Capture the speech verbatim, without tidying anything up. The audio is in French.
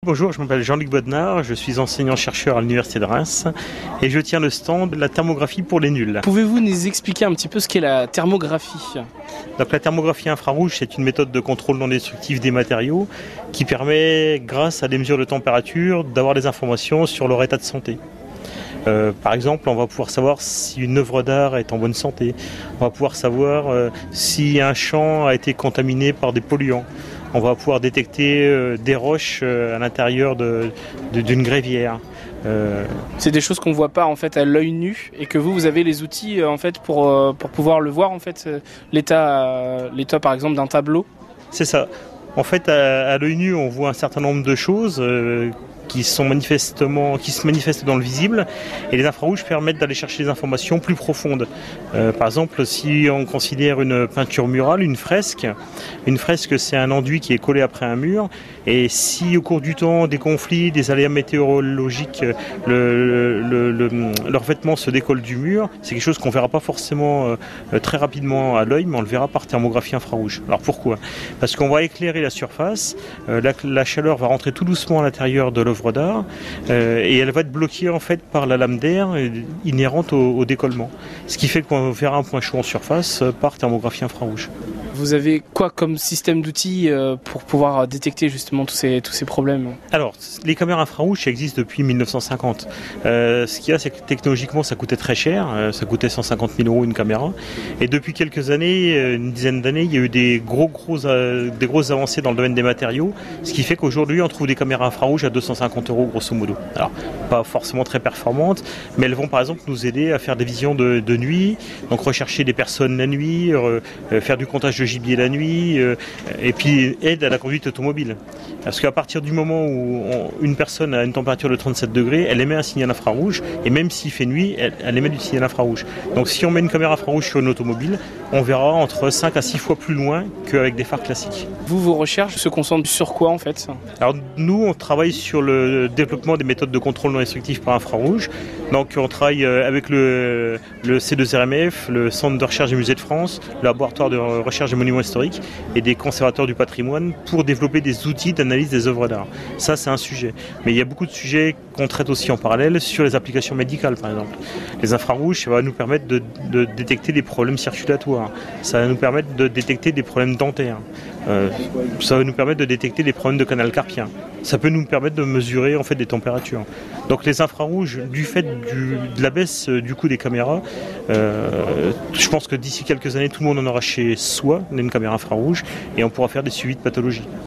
Bonjour, je m'appelle Jean-Luc Bodnard, je suis enseignant-chercheur à l'Université de Reims et je tiens le stand de la thermographie pour les nuls. Pouvez-vous nous expliquer un petit peu ce qu'est la thermographie ? Donc la thermographie infrarouge, c'est une méthode de contrôle non destructif des matériaux qui permet, grâce à des mesures de température, d'avoir des informations sur leur état de santé. Euh, par exemple, on va pouvoir savoir si une œuvre d'art est en bonne santé. On va pouvoir savoir euh, si un champ a été contaminé par des polluants. On va pouvoir détecter euh, des roches euh, à l'intérieur de, de, d'une grévière. Euh... C'est des choses qu'on ne voit pas en fait à l'œil nu et que vous, vous avez les outils euh, en fait pour, euh, pour pouvoir le voir en fait, euh, l'état, euh, l'état par exemple d'un tableau. C'est ça. En fait, à, à l'œil nu, on voit un certain nombre de choses euh, qui sont manifestement, qui se manifestent dans le visible, et les infrarouges permettent d'aller chercher des informations plus profondes. Euh, par exemple, si on considère une peinture murale, une fresque, une fresque c'est un enduit qui est collé après un mur, et si au cours du temps des conflits, des aléas météorologiques, le, le, le, leur vêtement se décolle du mur, c'est quelque chose qu'on verra pas forcément euh, très rapidement à l'œil, mais on le verra par thermographie infrarouge. Alors pourquoi ? Parce qu'on va éclairer la surface, euh, la, la chaleur va rentrer tout doucement à l'intérieur de l'œuvre d'art euh, et elle va être bloquée en fait par la lame d'air inhérente au, au décollement. Ce qui fait qu'on verra un point chaud en surface euh, par thermographie infrarouge. Vous avez quoi comme système d'outils euh, pour pouvoir détecter justement tous ces, tous ces problèmes ? Alors, les caméras infrarouges existent depuis mille neuf cent cinquante. Euh, ce qu'il y a, c'est que technologiquement, ça coûtait très cher. Euh, ça coûtait cent cinquante mille euros une caméra. Et depuis quelques années, une dizaine d'années, il y a eu des, gros, gros, euh, des grosses avancées dans le domaine des matériaux. Ce qui fait qu'aujourd'hui, on trouve des caméras infrarouges à deux cent cinquante euros grosso modo. Alors, pas forcément très performantes, mais elles vont par exemple nous aider à faire des visions de, de nuit, donc rechercher des personnes la nuit, euh, faire du comptage de gibier la nuit, euh, et puis aide à la conduite automobile. Parce qu'à partir du moment où on, une personne a une température de trente-sept degrés, elle émet un signal infrarouge, et même s'il fait nuit, elle, elle émet du signal infrarouge. Donc si on met une caméra infrarouge sur une automobile, on verra entre cinq à six fois plus loin qu'avec des phares classiques. Vous, vos recherches se concentrent sur quoi en fait ? Alors nous, on travaille sur le développement des méthodes de contrôle non destructif par infrarouge. Donc on travaille avec le, le C deux R M F, le Centre de recherche des musées de France, le laboratoire de recherche des monuments historiques et des conservateurs du patrimoine pour développer des outils d'analyse des œuvres d'art. Ça, c'est un sujet. Mais il y a beaucoup de sujets qu'on traite aussi en parallèle sur les applications médicales, par exemple. Les infrarouges, ça va nous permettre de, de détecter des problèmes circulatoires. Ça va nous permettre de détecter des problèmes dentaires. Euh, ça va nous permettre de détecter des problèmes de canal carpien. Ça peut nous permettre de mesurer en fait des températures. Donc les infrarouges, du fait du, de la baisse du coût des caméras, euh, je pense que d'ici quelques années, tout le monde en aura chez soi une caméra infrarouge et on pourra faire des suivis de pathologie.